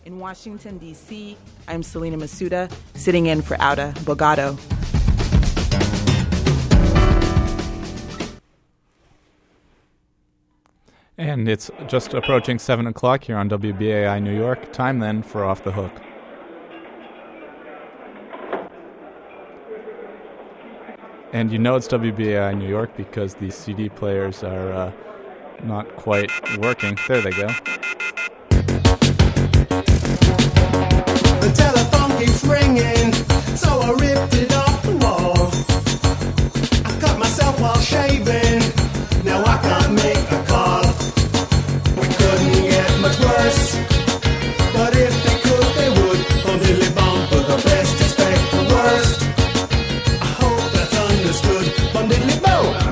In Washington, D.C., I'm Selena Masuda, sitting in for Auda Bogado. And it's just approaching 7 o'clock here on WBAI New York. Time then for Off the Hook. And you know it's WBAI New York because the CD players are not quite working. There they go. The telephone keeps ringing, so I ripped it off the wall. I cut myself while shaving, now I can't make a call. We couldn't get much worse, but if they could, they would. From Dilly Bomb for the best, expect the worst. I hope that's understood. From Diddly Bow.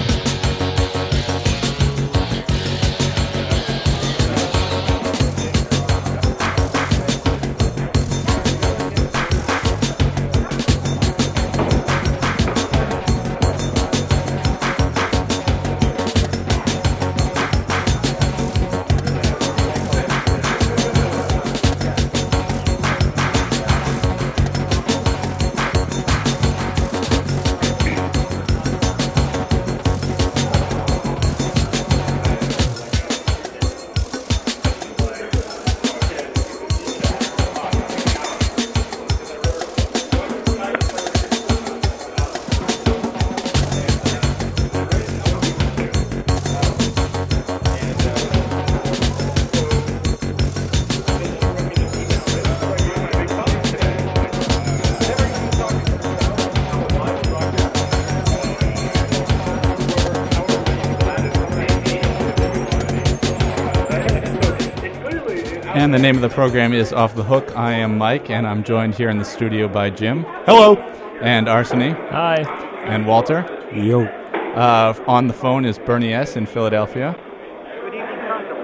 And the name of the program is Off the Hook. I am Mike, and I'm joined here in the studio by Jim. Hello. And Arseny. Hi. And Walter. Yo. On the phone is Bernie S. in Philadelphia. Good evening,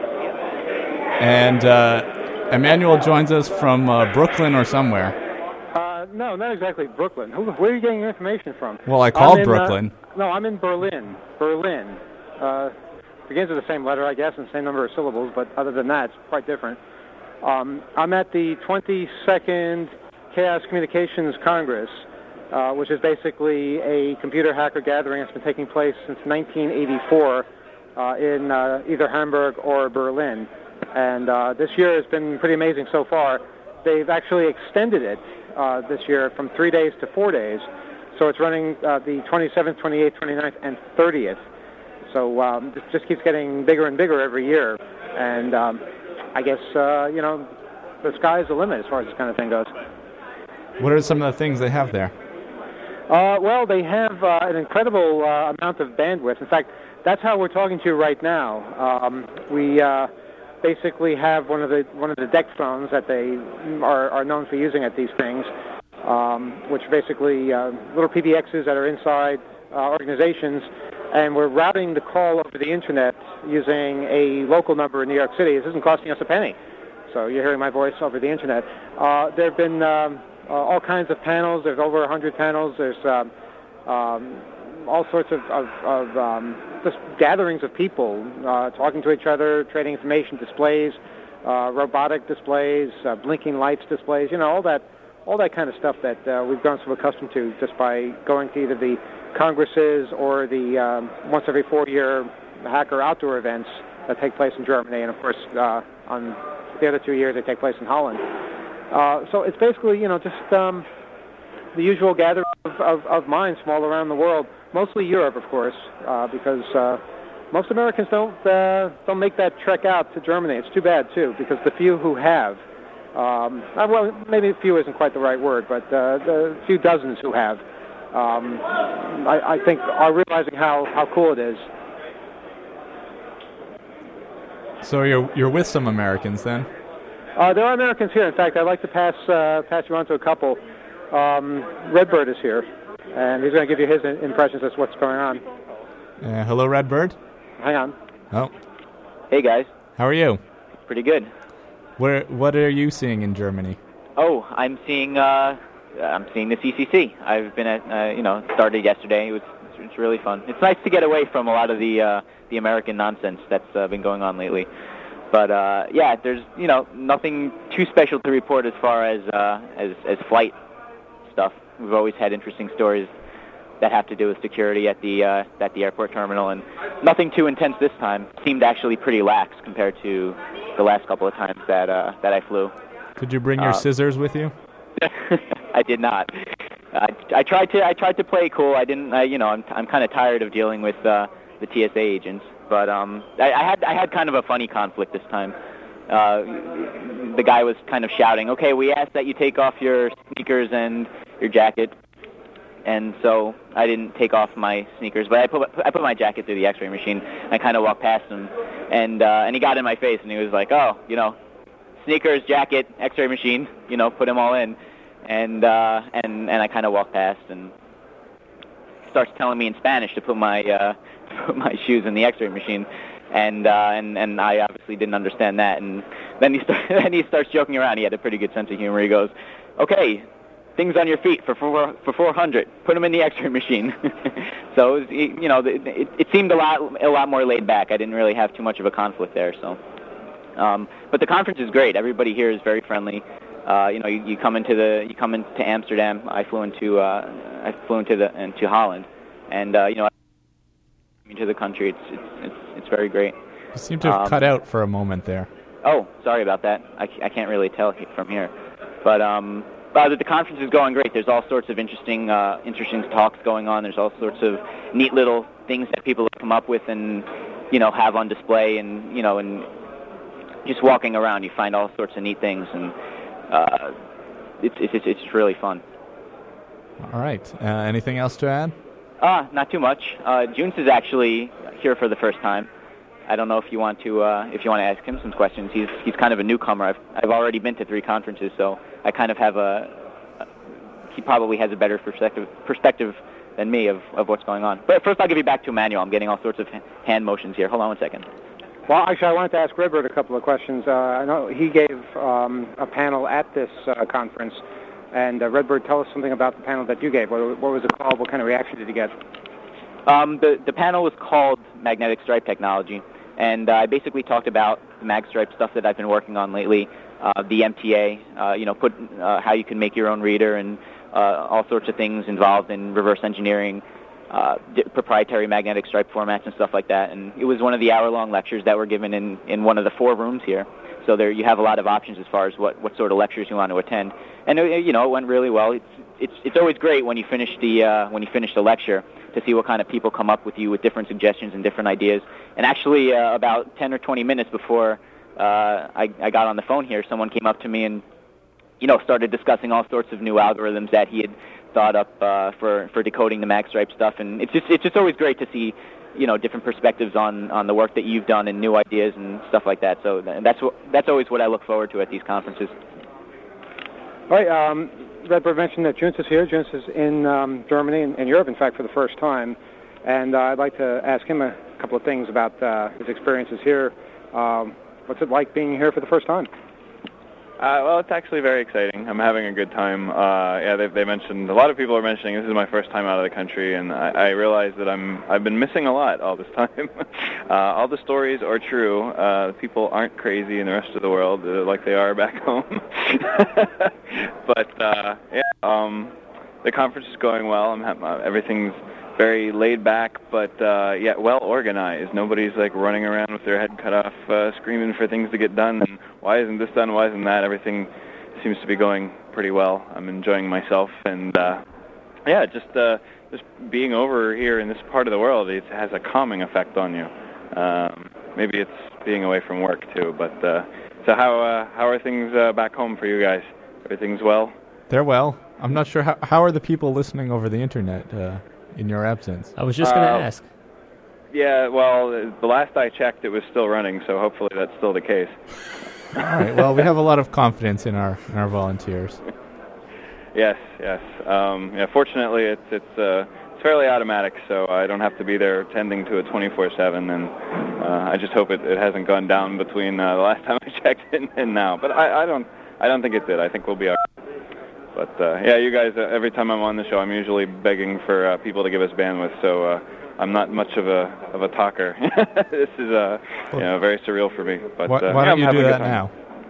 And Emmanuel joins us from Brooklyn or somewhere. No, not exactly Brooklyn. Where are you getting your information from? Well, I called Brooklyn. No, I'm in Berlin. Berlin. Begins with the same letter, I guess, and same number of syllables, but other than that, it's quite different. I'm at the 22nd Chaos Communications Congress, which is basically a computer hacker gathering that's been taking place since 1984 in either Hamburg or Berlin. And this year has been pretty amazing so far. They've actually extended it this year from 3 days to 4 days. So it's running the 27th, 28th, 29th, and 30th. So it just keeps getting bigger and bigger every year. And I guess, the sky's the limit as far as this kind of thing goes. What are some of the things they have there? Well, they have an incredible amount of bandwidth. In fact, that's how we're talking to you right now. We basically have one of the DEC phones that they are known for using at these things, which are basically little PBXs that are inside organizations, and we're routing the call over the internet using a local number in New York City. This isn't costing us a penny, so you're hearing my voice over the internet. There have been all kinds of panels. There's over 100 panels. There's all sorts of just gatherings of people talking to each other, trading information, displays, robotic displays, blinking lights displays, all that kind of stuff that we've grown so accustomed to just by going to either the congresses or the once every 4-year hacker outdoor events that take place in Germany, and of course on the other 2 years they take place in Holland. So it's basically just the usual gathering of minds from all around the world, mostly Europe, of course, because most Americans don't make that trek out to Germany. It's too bad too, because the few who have, well, maybe a few isn't quite the right word, but the few dozens who have, I think are realizing how cool it is. So you're with some Americans then? There are Americans here. In fact, I'd like to pass you on to a couple. Redbird is here, and he's going to give you his impressions as to what's going on. Hello, Redbird. Hang on. Oh. Hey, guys. How are you? Pretty good. What are you seeing in Germany? Oh, I'm seeing the CCC. I've been at started yesterday. It's really fun. It's nice to get away from a lot of the American nonsense that's been going on lately. But yeah, there's nothing too special to report as far as flight stuff. We've always had interesting stories that have to do with security at the airport terminal, and nothing too intense this time. Seemed actually pretty lax compared to the last couple of times that I flew. Did you bring your scissors with you? I did not. I tried to play it cool. I didn't. I'm kind of tired of dealing with the TSA agents. But I had kind of a funny conflict this time. The guy was kind of shouting, "Okay, we asked that you take off your sneakers and your jacket," and so I didn't take off my sneakers, but I put my jacket through the X-ray machine. I kind of walked past him, and he got in my face, and he was like, "Oh, sneakers, jacket, X-ray machine, put them all in," and I kind of walked past and starts telling me in Spanish to put my shoes in the X-ray machine, and I obviously didn't understand that. And then he starts joking around. He had a pretty good sense of humor. He goes, "Okay, things on your feet for 400. Put them in the X-ray machine." So it seemed a lot more laid back. I didn't really have too much of a conflict there. So, but the conference is great. Everybody here is very friendly. You come into Amsterdam. I flew into Holland, and into the country. It's very great. You seem to have cut out for a moment there. Oh, sorry about that. I can't really tell from here, but the conference is going great. There's all sorts of interesting talks going on. There's all sorts of neat little things that people have come up with and have on display, and and just walking around you find all sorts of neat things, and it's really fun. All right. Anything else to add? Not too much. Junes is actually here for the first time. I don't know if you want to ask him some questions. He's kind of a newcomer. I've already been to 3 conferences, so I kind of have he probably has a better perspective than me of what's going on. But first, I'll give you back to Emmanuel. I'm getting all sorts of hand motions here. Hold on one second. Well, actually, I wanted to ask Redbird a couple of questions. I know he gave a panel at this conference. And Redbird, tell us something about the panel that you gave. What was it called? What kind of reaction did you get? The panel was called Magnetic Stripe Technology, and I basically talked about the mag stripe stuff that I've been working on lately, the MTA, how you can make your own reader, and all sorts of things involved in reverse engineering, proprietary magnetic stripe formats and stuff like that. And it was one of the hour-long lectures that were given in one of the 4 rooms here. So there you have a lot of options as far as what sort of lectures you want to attend, and it went really well. It's always great when you finish the lecture to see what kind of people come up with you with different suggestions and different ideas. And actually, about 10 or 20 minutes before I got on the phone here, someone came up to me and started discussing all sorts of new algorithms that he had thought up for decoding the mag stripe stuff. And it's just always great to see different perspectives on the work that you've done and new ideas and stuff like that. So that's always what I look forward to at these conferences. All right, Redbird mentioned that Junes is here. Junes is in Germany and Europe, in fact, for the first time. And I'd like to ask him a couple of things about his experiences here. What's it like being here for the first time? Well, it's actually very exciting. I'm having a good time. They mentioned, a lot of people are mentioning this is my first time out of the country, and I realize that I've been missing a lot all this time. All the stories are true. People aren't crazy in the rest of the world like they are back home. But the conference is going well. Everything's very laid back, but yet well organized. Nobody's like running around with their head cut off, screaming for things to get done. And why isn't this done? Why isn't that? Everything seems to be going pretty well. I'm enjoying myself, and just being over here in this part of the world, it has a calming effect on you. Maybe it's being away from work too. But so how are things back home for you guys? Everything's well? They're well. I'm not sure how are the people listening over the internet in your absence. I was just going to ask. Yeah, well, the last I checked, it was still running, so hopefully that's still the case. All right. Well, we have a lot of confidence in our volunteers. Yes. Fortunately, it's fairly automatic, so I don't have to be there tending to it 24/7, and I just hope it hasn't gone down between the last time I checked and now. But I don't think it did. I think we'll be all right. But you guys, every time I'm on the show, I'm usually begging for people to give us bandwidth. So I'm not much of a talker. This is very surreal for me. But why don't you do that now?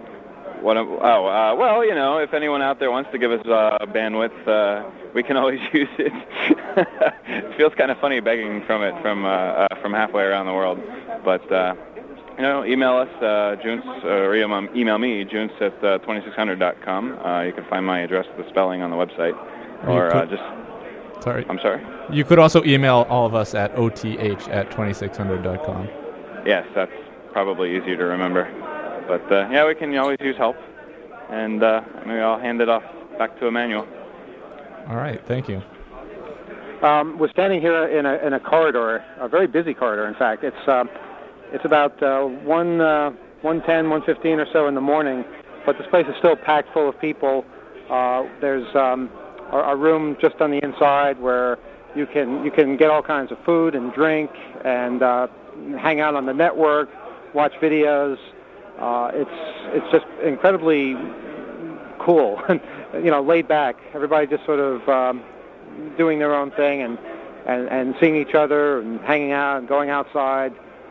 Well, if anyone out there wants to give us bandwidth, we can always use it. It feels kind of funny begging from halfway around the world, but email us, Junce, or email me, Junce at 2600.com. You can find my address, the spelling on the website, Sorry. I'm sorry. You could also email all of us at oth@2600.com. Yes, that's probably easier to remember. But we can always use help, and maybe I'll hand it off back to Emmanuel. All right, thank you. We're standing here in a corridor, a very busy corridor. In fact, it's about 1:10, 1:15 or so in the morning, but this place is still packed full of people. There's a room just on the inside where you can get all kinds of food and drink and hang out on the network, watch videos. It's just incredibly cool and laid back. Everybody just sort of doing their own thing and seeing each other and hanging out and going outside.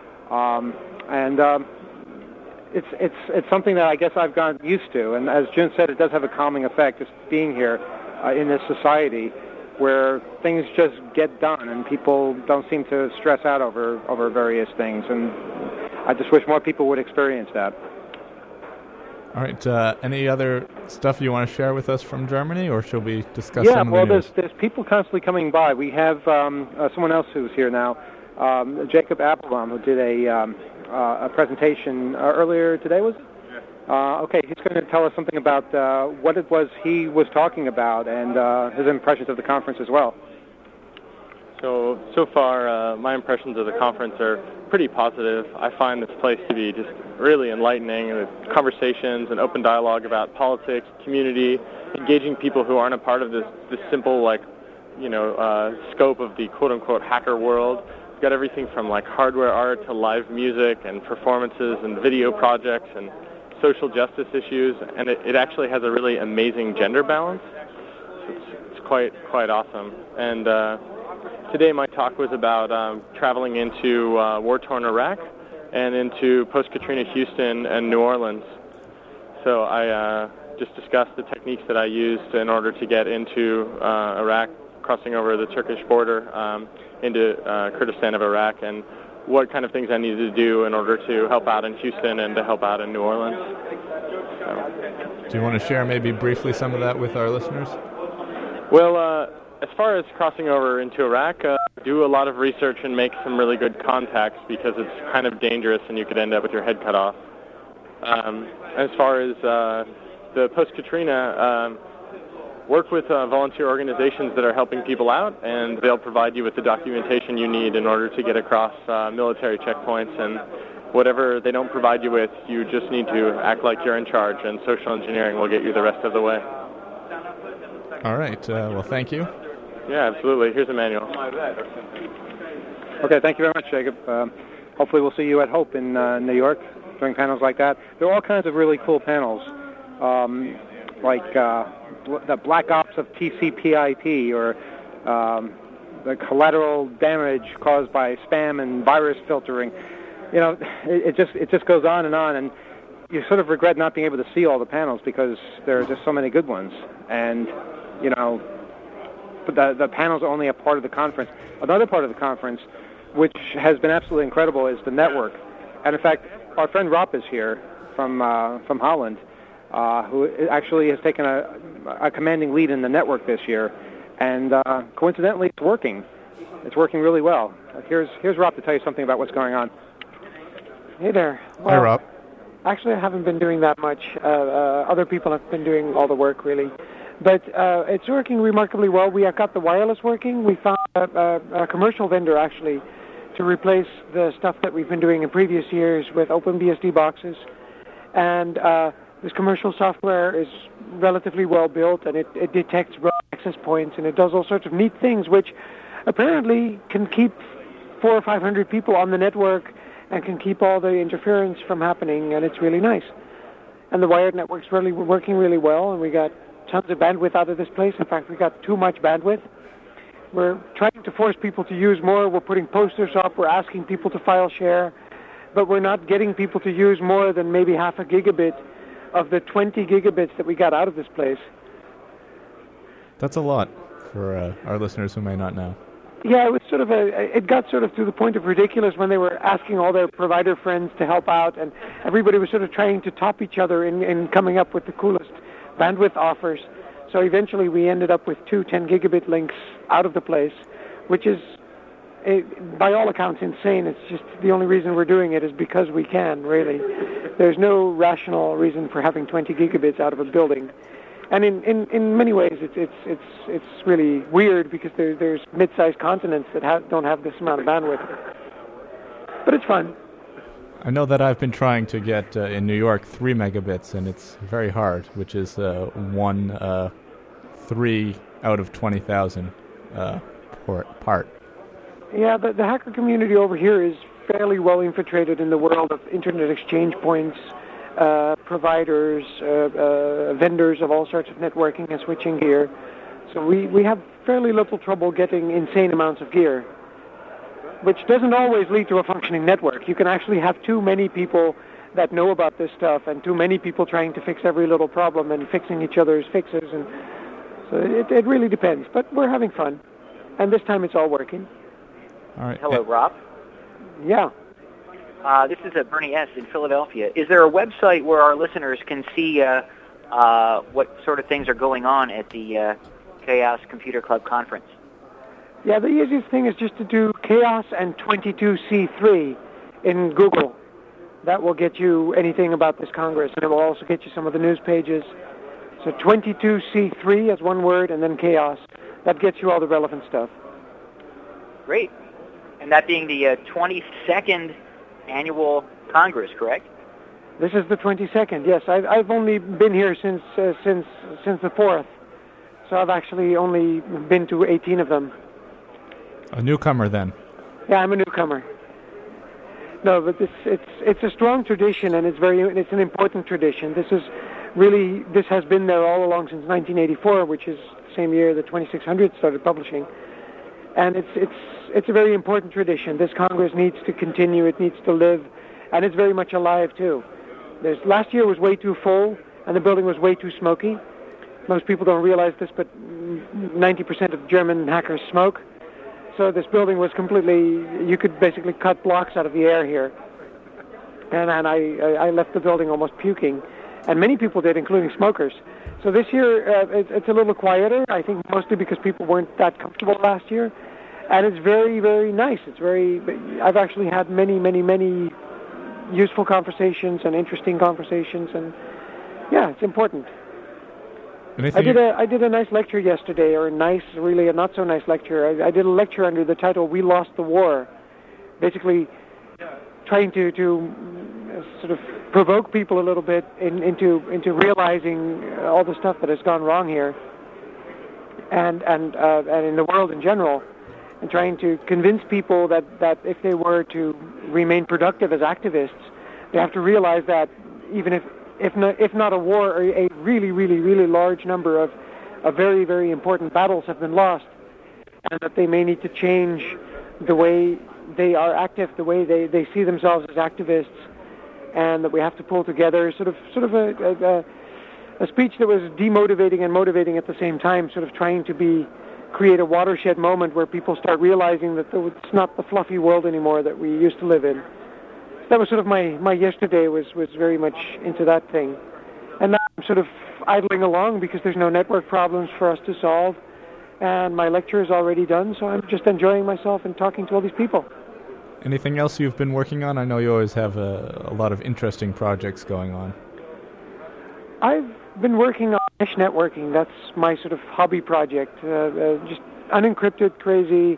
It's something that I guess I've gotten used to. And as June said, it does have a calming effect just being here in this society where things just get done and people don't seem to stress out over various things. And I just wish more people would experience that. All right. Any other stuff you want to share with us from Germany, or should we discuss some of the news? There's people constantly coming by. We have someone else who's here now, Jacob Applebaum, who did a presentation earlier today, was it? Okay, he's going to tell us something about what it was he was talking about and his impressions of the conference as well. So far, my impressions of the conference are pretty positive. I find this place to be just really enlightening, with conversations and open dialogue about politics, community, engaging people who aren't a part of this simple, scope of the quote-unquote hacker world. We've got everything from hardware art to live music and performances and video projects and social justice issues, and it actually has a really amazing gender balance. So it's quite awesome. And today my talk was about traveling into war-torn Iraq and into post-Katrina Houston and New Orleans. So I just discussed the techniques that I used in order to get into Iraq, crossing over the Turkish border into Kurdistan of Iraq, and what kind of things I needed to do in order to help out in Houston and to help out in New Orleans. Do you want to share maybe briefly some of that with our listeners? Well, as far as crossing over into Iraq, do a lot of research and make some really good contacts, because it's kind of dangerous and you could end up with your head cut off. As far as the post-Katrina, work with volunteer organizations that are helping people out, and they'll provide you with the documentation you need in order to get across military checkpoints. And whatever they don't provide you with, you just need to act like you're in charge, and social engineering will get you the rest of the way. All right. Well, thank you. Yeah, absolutely. Here's Emmanuel. Okay, thank you very much, Jacob. Hopefully we'll see you at Hope in New York during panels like that. There are all kinds of really cool panels, the Black Ops of TCP/IP, or the collateral damage caused by spam and virus filtering. It just goes on, and you sort of regret not being able to see all the panels because there are just so many good ones. And but the panels are only a part of the conference. Another part of the conference, which has been absolutely incredible, is the network. And in fact, our friend Rob is here from Holland, who actually has taken a commanding lead in the network this year, and coincidentally, it's working. It's working really well. Here's Rob to tell you something about what's going on. Hey there. Hi, Rob. Actually, I haven't been doing that much. Other people have been doing all the work, really. But it's working remarkably well. We have got the wireless working. We found a commercial vendor, actually, to replace the stuff that we've been doing in previous years with OpenBSD boxes. And this commercial software is relatively well built, and it detects rogue access points, and it does all sorts of neat things, which apparently can keep 400 or 500 people on the network and can keep all the interference from happening, and it's really nice. And the wired network's really working really well, and we got tons of bandwidth out of this place. In fact, we got too much bandwidth. We're trying to force people to use more. We're putting posters up. We're asking people to file share. But we're not getting people to use more than maybe half a gigabit of the 20 gigabits that we got out of this place. That's a lot for our listeners who may not know. Yeah, it was sort of it got sort of to the point of ridiculous when they were asking all their provider friends to help out, and everybody was sort of trying to top each other in coming up with the coolest bandwidth offers. So eventually we ended up with 2 10 gigabit links out of the place, which is, by all accounts, insane. It's just the only reason we're doing it is because we can, really. There's no rational reason for having 20 gigabits out of a building. And in many ways, it's really weird because there's mid-sized continents that don't have this amount of bandwidth. But it's fun. I know that I've been trying to get in New York 3 megabits, and it's very hard, which is 3 out of 20,000 part. Yeah, the hacker community over here is fairly well infiltrated in the world of internet exchange points, providers, vendors of all sorts of networking and switching gear. So we have fairly little trouble getting insane amounts of gear, which doesn't always lead to a functioning network. You can actually have too many people that know about this stuff and too many people trying to fix every little problem and fixing each other's fixes. And so it really depends. But we're having fun. And this time it's all working. All right. Hello, Rob. Yeah. This is Bernie S. in Philadelphia. Is there a website where our listeners can see what sort of things are going on at the Chaos Computer Club conference? Yeah, the easiest thing is just to do Chaos and 22C3 in Google. That will get you anything about this Congress, and it will also get you some of the news pages. So 22C3 as one word, and then Chaos. That gets you all the relevant stuff. Great. And that being the 22nd annual Congress, correct? This is the 22nd, yes. I've only been here since the 4th, so I've actually only been to 18 of them. A newcomer, then. Yeah, I'm a newcomer. No, but it's a strong tradition, and it's an important tradition. This has been there all along since 1984, which is the same year the 2600 started publishing, and it's a very important tradition. This Congress needs to continue. It needs to live, and it's very much alive too. Last year was way too full, and the building was way too smoky. Most people don't realize this, but 90% of German hackers smoke. So this building was you could basically cut blocks out of the air here. And I left the building almost puking. And many people did, including smokers. So this year, it's a little quieter, I think mostly because people weren't that comfortable last year. And it's very, very nice. I've actually had many, many, many useful conversations and interesting conversations. And yeah, it's important. I did a nice lecture yesterday, or really a not so nice lecture. I did a lecture under the title "We Lost the War," basically trying to sort of provoke people a little bit into realizing all the stuff that has gone wrong here, and in the world in general, and trying to convince people that if they were to remain productive as activists, they have to realize that even if not a war, a really, really, really large number of very, very important battles have been lost, and that they may need to change the way they are active, the way they see themselves as activists, and that we have to pull together sort of a speech that was demotivating and motivating at the same time, sort of trying to create a watershed moment where people start realizing that it's not the fluffy world anymore that we used to live in. That was sort of my yesterday was very much into that thing. And now I'm sort of idling along because there's no network problems for us to solve, and my lecture is already done, so I'm just enjoying myself and talking to all these people. Anything else you've been working on? I know you always have a lot of interesting projects going on. I've been working on mesh networking. That's my sort of hobby project. Just unencrypted, crazy,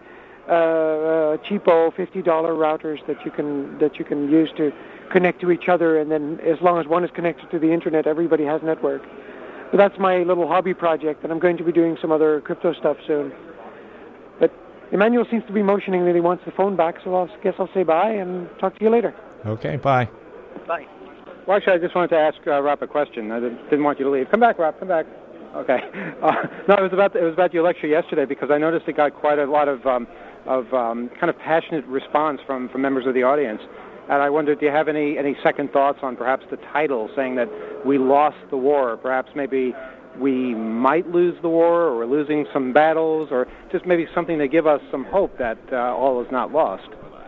cheapo $50 routers that you can use to connect to each other, and then as long as one is connected to the internet, everybody has network. But that's my little hobby project, and I'm going to be doing some other crypto stuff soon. But Emmanuel seems to be motioning that he wants the phone back, so I guess I'll say bye and talk to you later. Okay, bye. Bye. Well, actually, I just wanted to ask Rob a question. I didn't want you to leave. Come back, Rob, come back. Okay. No, it was about your lecture yesterday because I noticed it got quite a lot of kind of passionate response from members of the audience. And I wondered, do you have any second thoughts on perhaps the title saying that we lost the war? Perhaps maybe we might lose the war, or we're losing some battles, or just maybe something to give us some hope that all is not lost.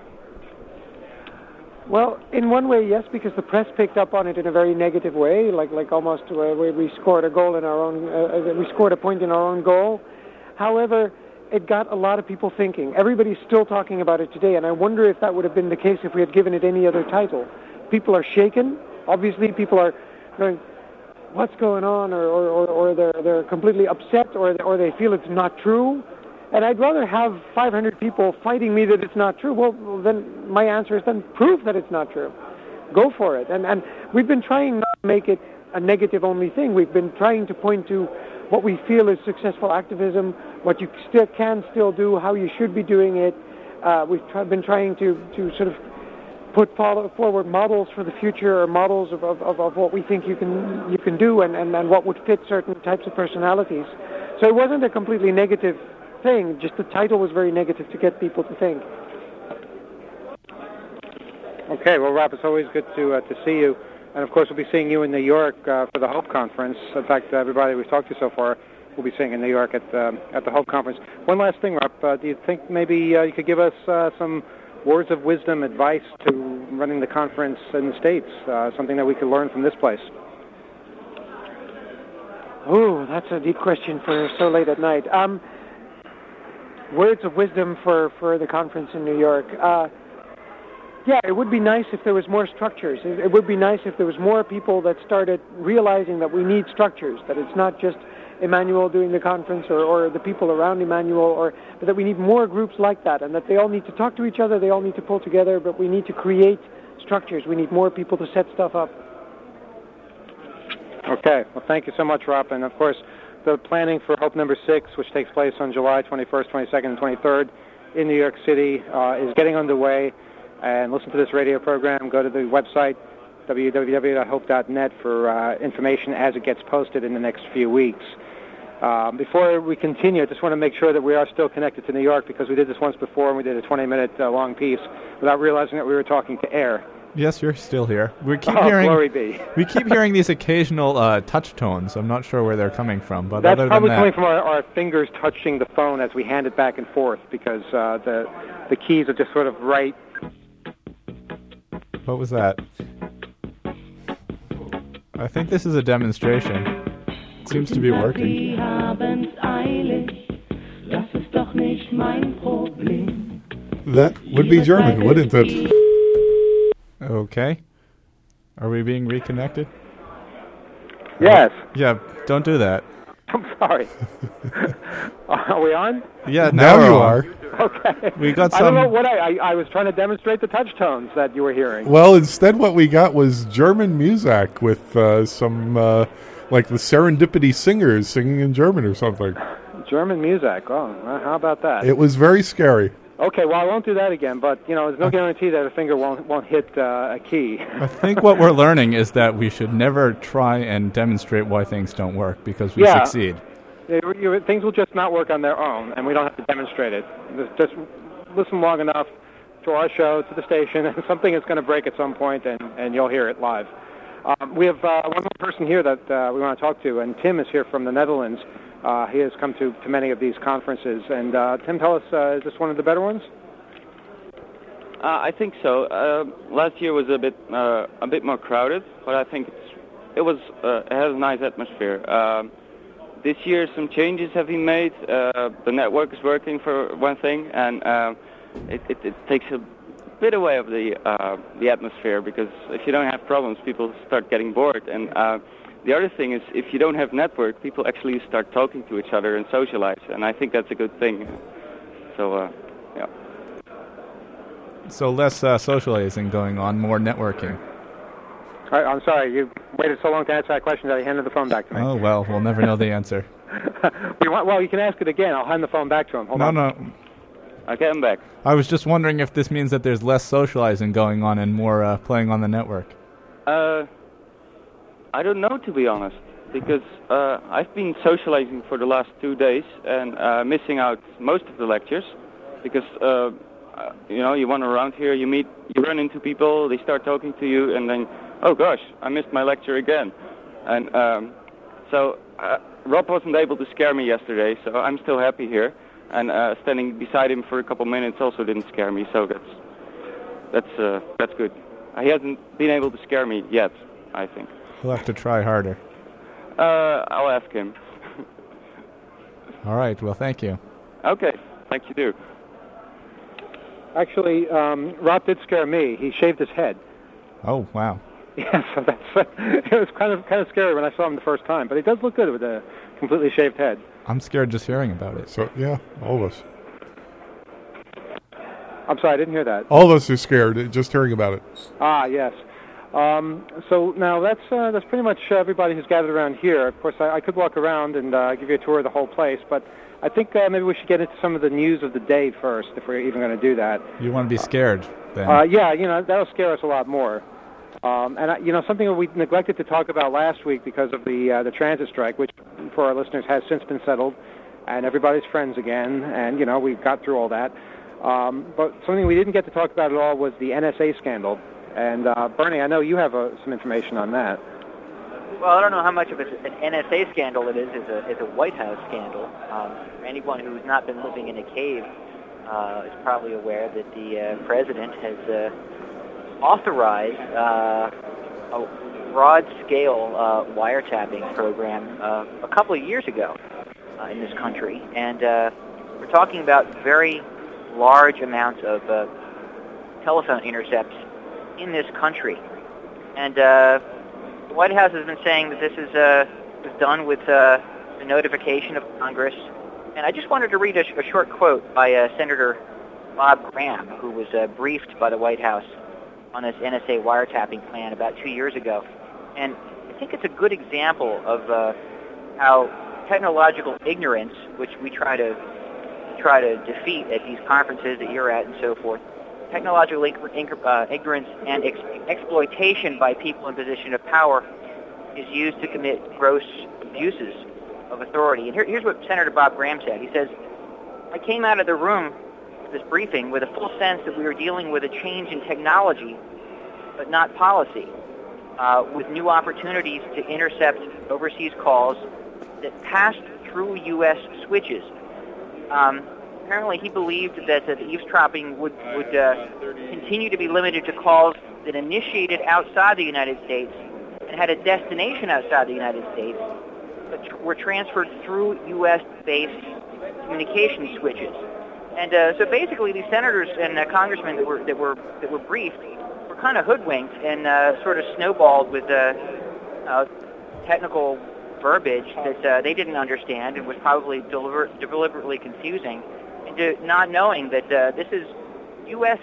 Well, in one way, yes, because the press picked up on it in a very negative way, like almost where we scored a goal in our own, we scored a point in our own goal. However, it got a lot of people thinking. Everybody's still talking about it today, and I wonder if that would have been the case if we had given it any other title. People are shaken. Obviously, people are going, "What's going on?" or they're completely upset, or they feel it's not true. And I'd rather have 500 people fighting me that it's not true. Well, then my answer is then prove that it's not true. Go for it. And we've been trying not to make it a negative-only thing. We've been trying to point to what we feel is successful activism, what you can still do, how you should be doing it. We've been trying to sort of put forward models for the future, or models of what we think you can do, and what would fit certain types of personalities. So it wasn't a completely negative thing, just the title was very negative to get people to think. Okay, well, Rob, it's always good to see you. And, of course, we'll be seeing you in New York for the Hope Conference. In fact, everybody we've talked to so far will be seeing in New York at the Hope Conference. One last thing, Rob. Do you think maybe you could give us some words of wisdom, advice to running the conference in the States, something that we could learn from this place? Oh, that's a deep question for so late at night. Words of wisdom for the conference in New York. Yeah, it would be nice if there was more structures. It would be nice if there was more people that started realizing that we need structures, that it's not just Emmanuel doing the conference or the people around Emmanuel, but that we need more groups like that, and that they all need to talk to each other, they all need to pull together, but we need to create structures. We need more people to set stuff up. Okay, well, thank you so much, Rob. And, of course, the planning for Hope number 6, which takes place on July 21st, 22nd, and 23rd in New York City, is getting underway. And listen to this radio program. Go to the website, www.hope.net, for information as it gets posted in the next few weeks. Before we continue, I just want to make sure that we are still connected to New York, because we did this once before, and we did a 20-minute long piece without realizing that we were talking to air. Yes, you're still here. We keep glory be. We keep hearing these occasional touch tones. I'm not sure where they're coming from, but that's other probably than that, coming from our fingers touching the phone as we hand it back and forth, because the keys are just sort of right. What was that? I think this is a demonstration. It seems to be working. That would be German, wouldn't it? Okay. Are we being reconnected? Yes. Yeah, don't do that. I'm sorry. Are we on? Yeah, now you on. are. Okay. We got some. I don't know what I was trying to demonstrate the touch tones that you were hearing. Well, instead what we got was German music with some, like the Serendipity Singers singing in German or something. German music. Oh, how about that? It was very scary. Okay, well, I won't do that again, but, there's no guarantee that a finger won't hit a key. I think what we're learning is that we should never try and demonstrate why things don't work, because we succeed. Things will just not work on their own, and we don't have to demonstrate it. Just listen long enough to our show, to the station, and something is going to break at some point, and you'll hear it live. We have one more person here that we want to talk to, and Tim is here from the Netherlands. He has come to many of these conferences. And Tim, tell us, is this one of the better ones? I think so. Last year was a bit more crowded, but I think it has a nice atmosphere. This year, some changes have been made. The network is working for one thing, and it takes a bit away of the atmosphere, because if you don't have problems, people start getting bored. And the other thing is, if you don't have network, people actually start talking to each other and socialize, and I think that's a good thing. So, yeah. So less socializing going on, more networking. I'm sorry, you waited so long to answer that question that I handed the phone back to me. Oh, well, we'll never know the answer. Well, you can ask it again. I'll hand the phone back to him. Hold on. No. Okay, I'm back. I was just wondering if this means that there's less socializing going on and more playing on the network. I don't know, to be honest. because I've been socializing for the last 2 days and missing out most of the lectures because, you wander around here, you run into people, they start talking to you, and then, oh gosh, I missed my lecture again. And so Rob wasn't able to scare me yesterday, so I'm still happy here. And standing beside him for a couple minutes also didn't scare me, so that's good. He hasn't been able to scare me yet, I think. We'll have to try harder. I'll ask him. All right, well, thank you. Okay, thank you, too. Actually, Rob did scare me. He shaved his head. Oh, wow. Yeah, so it was kind of scary when I saw him the first time, but he does look good with a completely shaved head. I'm scared just hearing about it. So, yeah, all of us. I'm sorry, I didn't hear that. All of us are scared just hearing about it. Ah, yes. So now that's pretty much everybody who's gathered around here. Of course, I could walk around and give you a tour of the whole place, but I think maybe we should get into some of the news of the day first, if we're even going to do that. You want to be scared, then? Yeah, that'll scare us a lot more. And something that we neglected to talk about last week because of the transit strike, which for our listeners has since been settled, and everybody's friends again, and we got through all that. But something we didn't get to talk about at all was the NSA scandal. And Bernie, I know you have some information on that. Well, I don't know how much of an NSA scandal it is. It's a White House scandal. Anyone who's not been living in a cave is probably aware that the president has authorized a broad-scale wiretapping program a couple of years ago in this country. And we're talking about very large amounts of telephone intercepts in this country. And the White House has been saying that this is done with the notification of Congress. And I just wanted to read a short quote by Senator Bob Graham, who was briefed by the White House on this NSA wiretapping plan about 2 years ago. And I think it's a good example of how technological ignorance, which we try to defeat at these conferences that you're at and so forth, technological ignorance and exploitation by people in position of power is used to commit gross abuses of authority. And here's what Senator Bob Graham said. He says, I came out of the room at this briefing with a full sense that we were dealing with a change in technology, but not policy, with new opportunities to intercept overseas calls that passed through U.S. switches. Apparently he believed that the eavesdropping would continue to be limited to calls that initiated outside the United States and had a destination outside the United States, but were transferred through U.S.-based communication switches. And so basically these senators and congressmen that were briefed were kind of hoodwinked and sort of snowballed with technical verbiage that they didn't understand and was probably deliberately confusing, into not knowing that this is U.S.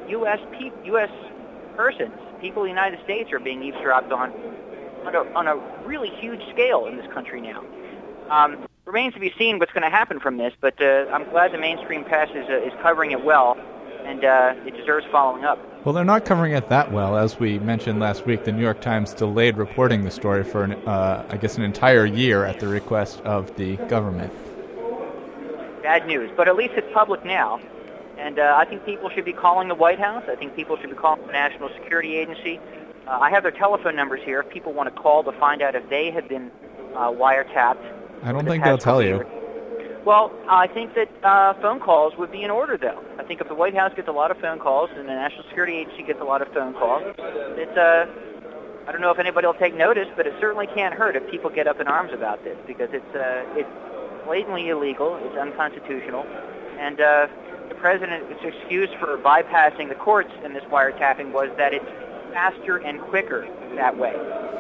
persons, people in the United States are being eavesdropped on a really huge scale in this country now. Remains to be seen what's going to happen from this, but I'm glad the mainstream press is covering it well, and it deserves following up. Well, they're not covering it that well. As we mentioned last week, the New York Times delayed reporting the story for, an entire year at the request of the government. Bad news, but at least it's public now. And I think people should be calling the White House. I think people should be calling the National Security Agency. I have their telephone numbers here if people want to call to find out if they have been wiretapped. I don't think they'll tell you. Well, I think that phone calls would be in order, though. I think if the White House gets a lot of phone calls and the National Security Agency gets a lot of phone calls, I don't know if anybody will take notice, but it certainly can't hurt if people get up in arms about this, because it's blatantly illegal, it's unconstitutional, and the president's excuse for bypassing the courts in this wiretapping was that it's faster and quicker that way.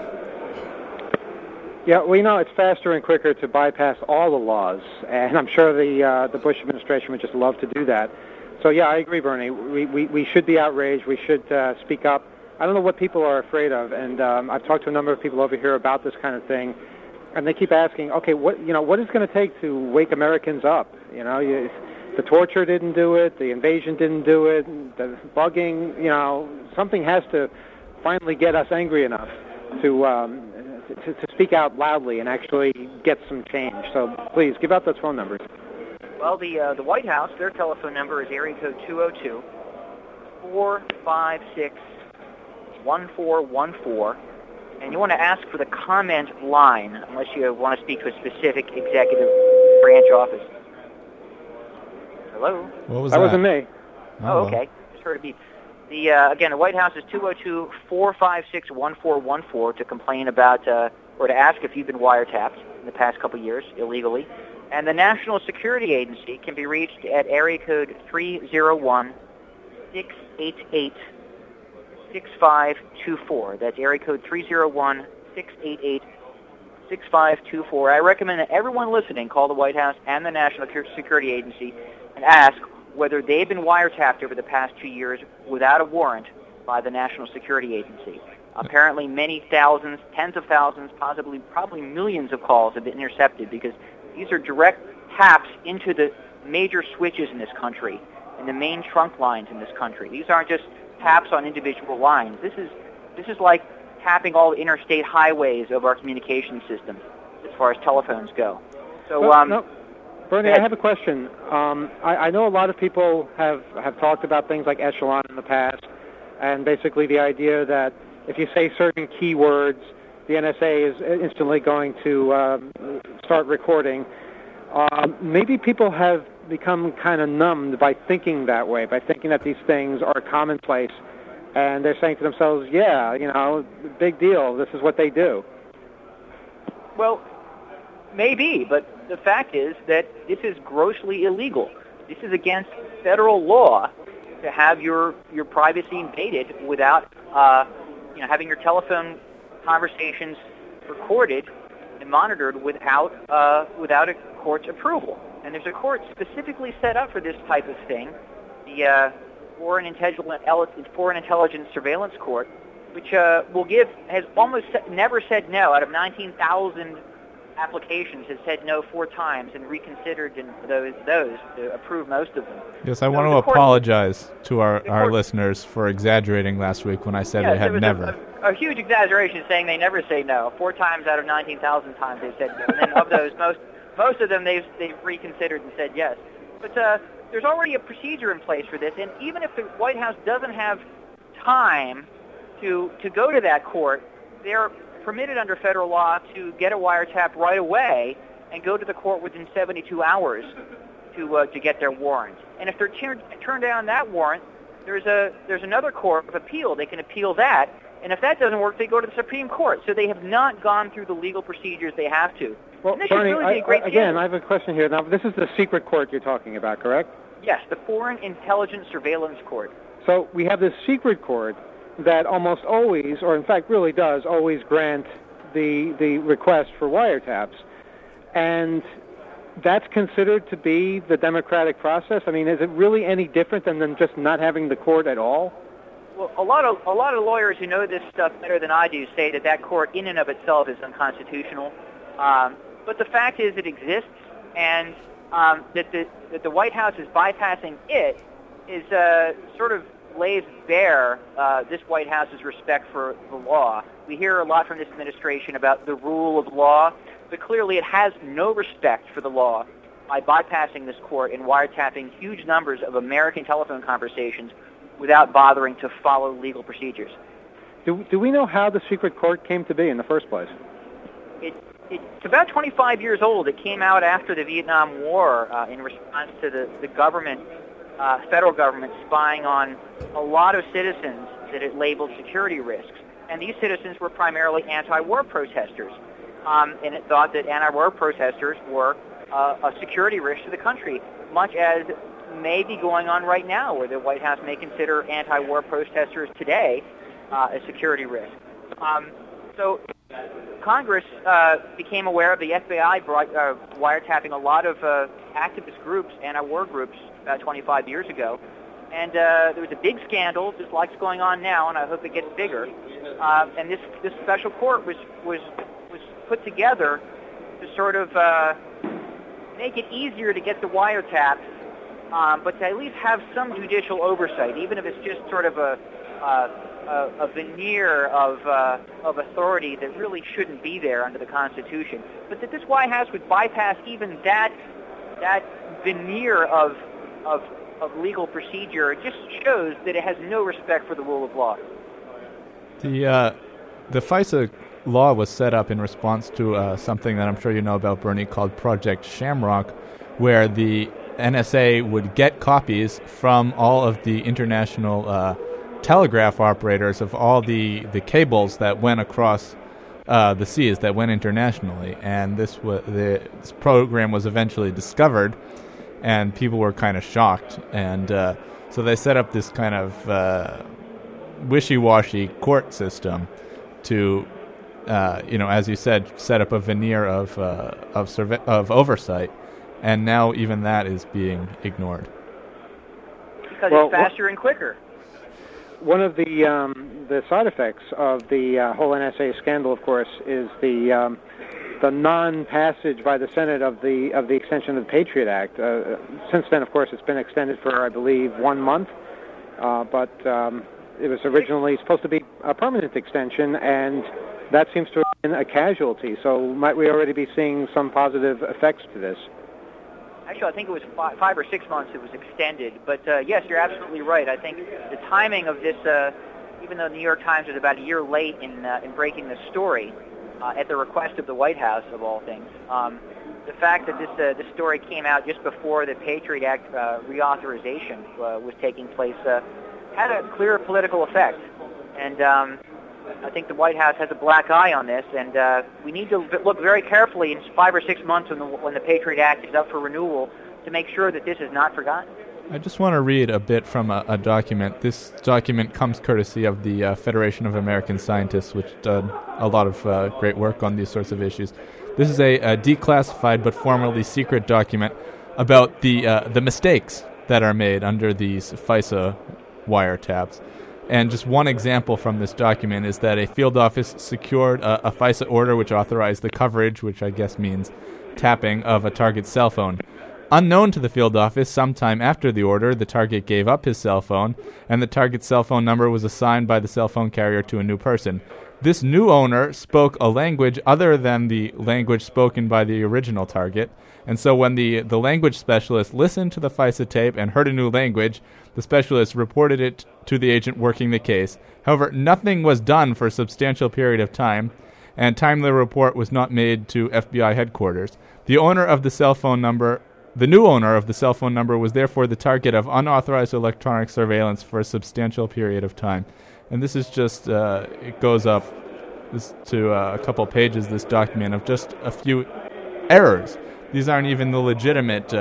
Yeah, well, it's faster and quicker to bypass all the laws, and I'm sure the Bush administration would just love to do that. So, yeah, I agree, Bernie. We should be outraged. We should speak up. I don't know what people are afraid of, and I've talked to a number of people over here about this kind of thing, and they keep asking, okay, what is it going to take to wake Americans up? The torture didn't do it, the invasion didn't do it, the bugging, something has to finally get us angry enough to to speak out loudly and actually get some change. So please give out those phone numbers. Well, the White House, their telephone number is area code 202-456-1414, and you want to ask for the comment line unless you want to speak to a specific executive branch office. Hello? What was that? That wasn't me. Oh, okay. Just heard a beep. Again, the White House is 202-456-1414 to complain about or to ask if you've been wiretapped in the past couple of years illegally. And the National Security Agency can be reached at area code 301-688-6524. That's area code 301-688-6524. I recommend that everyone listening call the White House and the National Security Agency and ask whether they've been wiretapped over the past 2 years without a warrant by the National Security Agency. Apparently many thousands, tens of thousands, probably millions of calls have been intercepted because these are direct taps into the major switches in this country and the main trunk lines in this country. These aren't just taps on individual lines. This is like tapping all the interstate highways of our communication system as far as telephones go. So, no. Bernie, I have a question. I know a lot of people have talked about things like Echelon in the past, and basically the idea that if you say certain keywords, the NSA is instantly going to start recording. Maybe people have become kind of numbed by thinking that way, by thinking that these things are commonplace, and they're saying to themselves, yeah, big deal, this is what they do. Well, maybe, but the fact is that this is grossly illegal. This is against federal law to have your privacy invaded without having your telephone conversations recorded and monitored without a court's approval. And there's a court specifically set up for this type of thing, the Foreign Intelligence Surveillance Court, which has almost never said no. Out of 19,000 applications, has said no 4 times and reconsidered those to approve most of them. Yes, I want to apologize to our listeners for exaggerating last week when I said they had never. A huge exaggeration saying they never say no. 4 times out of 19,000 times they said no. And then of those, most of them they've reconsidered and said yes. But there's already a procedure in place for this, and even if the White House doesn't have time to go to that court, they're permitted under federal law to get a wiretap right away and go to the court within 72 hours to get their warrant. And if they're turned down that warrant, there's another court of appeal. They can appeal that. And if that doesn't work, they go to the Supreme Court. So they have not gone through the legal procedures they have to. Well, Bernie, again, I have a question here. Now, this is the secret court you're talking about, correct? Yes, the Foreign Intelligence Surveillance Court. So we have this secret court that almost always, or in fact really does, always grant the request for wiretaps. And that's considered to be the democratic process? I mean, is it really any different than just not having the court at all? Well, a lot of lawyers who know this stuff better than I do say that court in and of itself is unconstitutional. But the fact is it exists, and that the White House is bypassing it is sort of lays bare this White House's respect for the law. We hear a lot from this administration about the rule of law, but clearly it has no respect for the law by bypassing this court and wiretapping huge numbers of American telephone conversations without bothering to follow legal procedures. Do we know how the secret court came to be in the first place? It's about 25 years old. It came out after the Vietnam War in response to the government, federal government, spying on a lot of citizens that it labeled security risks. And these citizens were primarily anti-war protesters. And it thought that anti-war protesters were a security risk to the country, much as may be going on right now, where the White House may consider anti-war protesters today a security risk. So Congress became aware of the FBI wiretapping a lot of activist groups, anti-war groups, about 25 years ago. And there was a big scandal, just like it's going on now, and I hope it gets bigger. And this special court was put together to sort of make it easier to get the wiretaps, but to at least have some judicial oversight, even if it's just sort of a a veneer of authority that really shouldn't be there under the Constitution, but that this White House would bypass even that veneer of legal procedure just shows that it has no respect for the rule of law. The FISA law was set up in response to something that I'm sure you know about, Bernie, called Project Shamrock, where the NSA would get copies from all of the international telegraph operators of all the cables that went across the seas, that went internationally. And this program was eventually discovered, and people were kind of shocked. And so they set up this kind of wishy-washy court system to, as you said, set up a veneer of oversight. And now even that is being ignored. Because it's faster and quicker. One of the side effects of the whole NSA scandal, of course, is the non-passage by the Senate of the extension of the Patriot Act. Since then, of course, it's been extended for, I believe, 1 month, but it was originally supposed to be a permanent extension, and that seems to have been a casualty. So might we already be seeing some positive effects to this? Actually, I think it was 5 or 6 months it was extended. But yes, you're absolutely right. I think the timing of this, even though the New York Times was about a year late in breaking the story, at the request of the White House, of all things, the fact that this story came out just before the Patriot Act reauthorization was taking place had a clear political effect. And I think the White House has a black eye on this, and we need to look very carefully in 5 or 6 months when the Patriot Act is up for renewal to make sure that this is not forgotten. I just want to read a bit from a document. This document comes courtesy of the Federation of American Scientists, which did a lot of great work on these sorts of issues. This is a declassified but formerly secret document about the mistakes that are made under these FISA wiretaps. And just one example from this document is that a field office secured a FISA order which authorized the coverage, which I guess means tapping, of a target's cell phone. Unknown to the field office, sometime after the order, the target gave up his cell phone, and the target's cell phone number was assigned by the cell phone carrier to a new person. This new owner spoke a language other than the language spoken by the original target, and so when the language specialist listened to the FISA tape and heard a new language, the specialist reported it to the agent working the case. However, nothing was done for a substantial period of time, and timely report was not made to FBI headquarters. The new owner of the cell phone number was therefore the target of unauthorized electronic surveillance for a substantial period of time. And this is just, it goes up to a couple pages, this document, of just a few errors. These aren't even the legitimate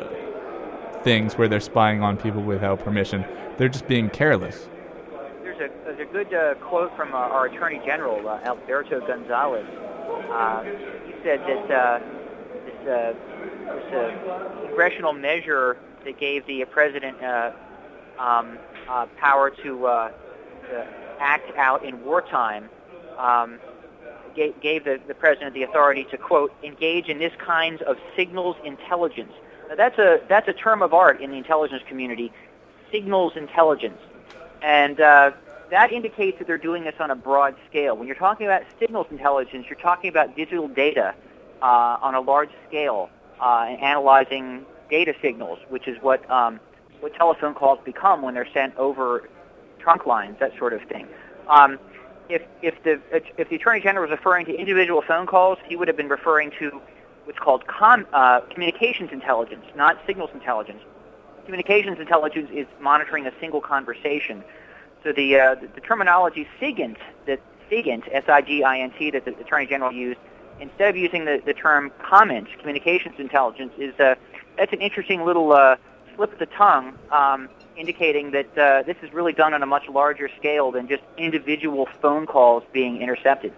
things where they're spying on people without permission. They're just being careless. There's a good quote from our Attorney General, Alberto Gonzales. He said that this congressional measure that gave the president power to act out in wartime gave the president the authority to, quote, engage in this kind of signals intelligence. Now, that's a term of art in the intelligence community, signals intelligence. And that indicates that they're doing this on a broad scale. When you're talking about signals intelligence, you're talking about digital data on a large scale and analyzing data signals, which is what telephone calls become when they're sent over trunk lines, that sort of thing. If the Attorney General was referring to individual phone calls, he would have been referring to what's called communications intelligence, not signals intelligence. Communications intelligence is monitoring a single conversation. So the terminology SIGINT, S-I-G-I-N-T, that the Attorney General used, instead of using the term comment, communications intelligence, that's an interesting little slip of the tongue, indicating that this is really done on a much larger scale than just individual phone calls being intercepted.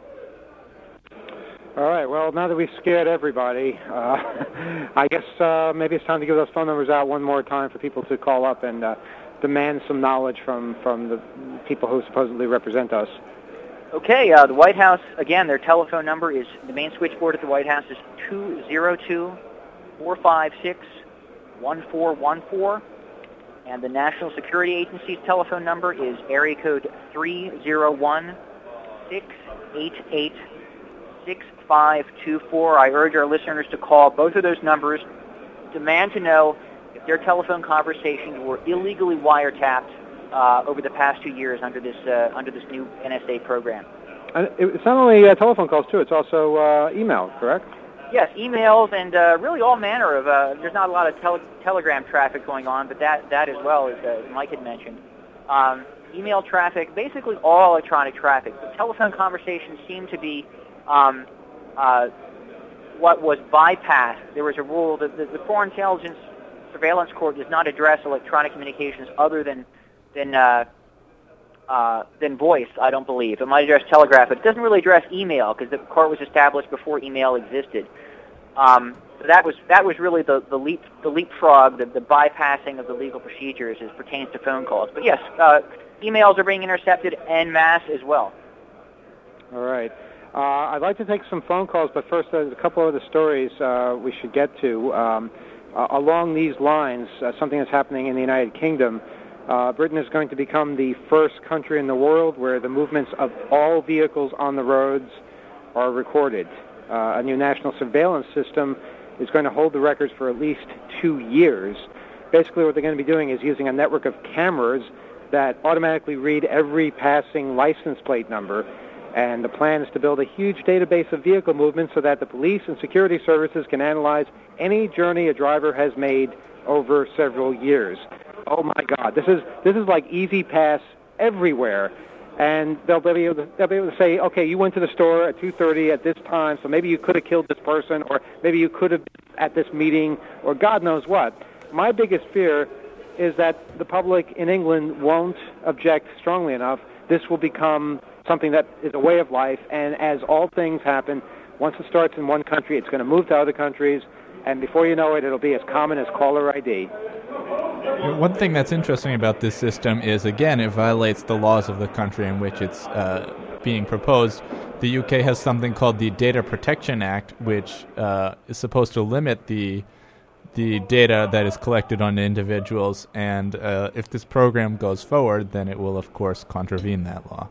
All right, well, now that we've scared everybody, I guess maybe it's time to give those phone numbers out one more time for people to call up and demand some knowledge from the people who supposedly represent us. Okay, the White House, again, their telephone number is, the main switchboard at the White House is 202-456-1414. And the National Security Agency's telephone number is area code 301-688-6524. I urge our listeners to call both of those numbers, demand to know if their telephone conversations were illegally wiretapped over the past 2 years under this new NSA program. And it's not only telephone calls, too. It's also email, correct? Yes, emails and really all manner of, there's not a lot of telegram traffic going on, but that as well, as Mike had mentioned. Email traffic, basically all electronic traffic. The telephone conversations seem to be what was bypassed. There was a rule that the Foreign Intelligence Surveillance Court does not address electronic communications other than voice, I don't believe. It might address telegraph, but it doesn't really address email because the court was established before email existed. So that was really the leapfrog, the bypassing of the legal procedures as pertains to phone calls. But yes, emails are being intercepted en masse as well. All right. I'd like to take some phone calls, but first there's a couple of the stories we should get to. Along these lines, something that's happening in the United Kingdom. Britain is going to become the first country in the world where the movements of all vehicles on the roads are recorded. A new national surveillance system is going to hold the records for at least 2 years. Basically, what they're going to be doing is using a network of cameras that automatically read every passing license plate number. And the plan is to build a huge database of vehicle movements so that the police and security services can analyze any journey a driver has made over several years. Oh my God! This is like Easy Pass everywhere, and they'll be able to say, okay, you went to the store at 2:30 at this time, so maybe you could have killed this person, or maybe you could have been at this meeting, or God knows what. My biggest fear is that the public in England won't object strongly enough. This will become something that is a way of life, and as all things happen, once it starts in one country, it's going to move to other countries, and before you know it, it'll be as common as caller ID. One thing that's interesting about this system is, again, it violates the laws of the country in which it's being proposed. The UK has something called the Data Protection Act, which is supposed to limit the data that is collected on individuals, and if this program goes forward, then it will, of course, contravene that law.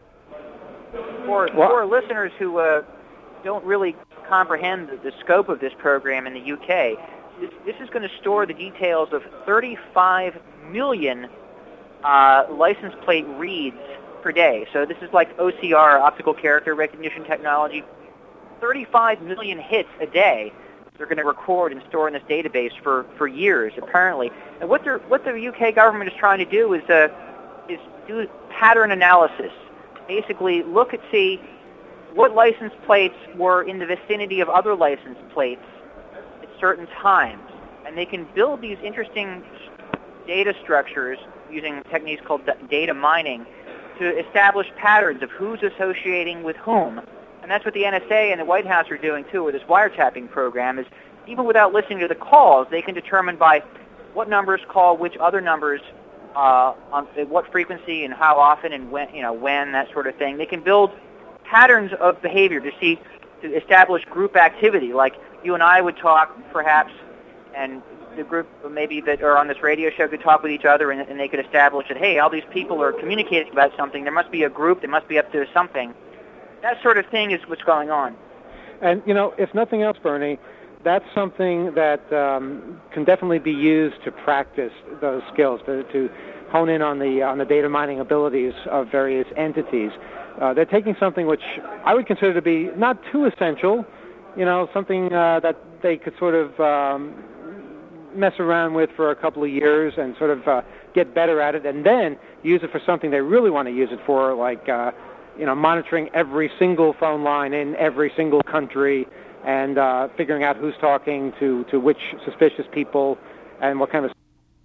For listeners who don't really comprehend the scope of this program in the UK, this is going to store the details of 35 million license plate reads per day. So this is like OCR, optical character recognition technology. 35 million hits a day they're going to record and store in this database for years, apparently. And what the UK government is trying to do is do pattern analysis. Basically, look and see what license plates were in the vicinity of other license plates at certain times. And they can build these interesting data structures using techniques called data mining to establish patterns of who's associating with whom. And that's what the NSA and the White House are doing, too, with this wiretapping program, is even without listening to the calls, they can determine by what numbers call which other numbers, on what frequency and how often and when, that sort of thing. They can build patterns of behavior to establish group activity, like you and I would talk, perhaps, and the group maybe that are on this radio show could talk with each other, and they could establish that, hey, all these people are communicating about something. There must be a group. They must be up to something. That sort of thing is what's going on. And, if nothing else, Bernie, that's something that can definitely be used to practice those skills, to hone in on the data mining abilities of various entities. They're taking something which I would consider to be not too essential, something that they could sort of mess around with for a couple of years and sort of get better at it, and then use it for something they really want to use it for, like monitoring every single phone line in every single country and figuring out who's talking to which suspicious people and what kind of...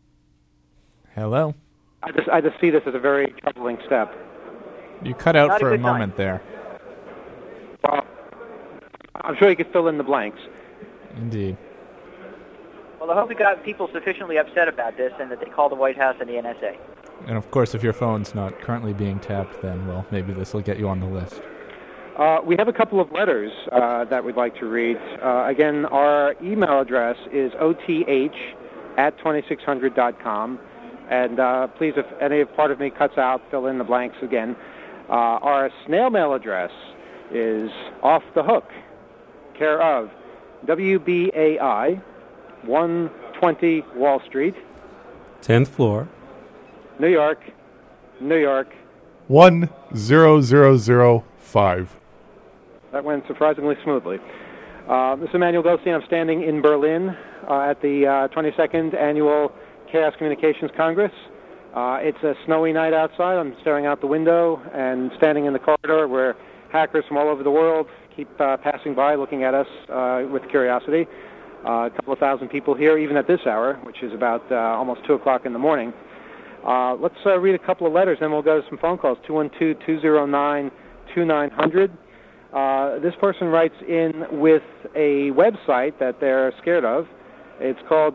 Hello? I just see this as a very troubling step. You cut out for a moment there. Well, I'm sure you could fill in the blanks. Indeed. Well, I hope we got people sufficiently upset about this and that they call the White House and the NSA. And, of course, if your phone's not currently being tapped, then, well, maybe this will get you on the list. We have a couple of letters that we'd like to read. Again, our email address is oth@2600.com, And please, if any part of me cuts out, fill in the blanks again. Our snail mail address is Off the Hook, care of WBAI, 120 Wall Street, 10th floor, New York, New York. 10005. That went surprisingly smoothly. This is Emmanuel Goldstein. I'm standing in Berlin at the 22nd Annual Chaos Communications Congress. It's a snowy night outside. I'm staring out the window and standing in the corridor where hackers from all over the world keep passing by, looking at us with curiosity. A couple of thousand people here, even at this hour, which is about almost 2 o'clock in the morning. Let's read a couple of letters, then we'll go to some phone calls. 212-209-2900. This person writes in with a website that they're scared of. It's called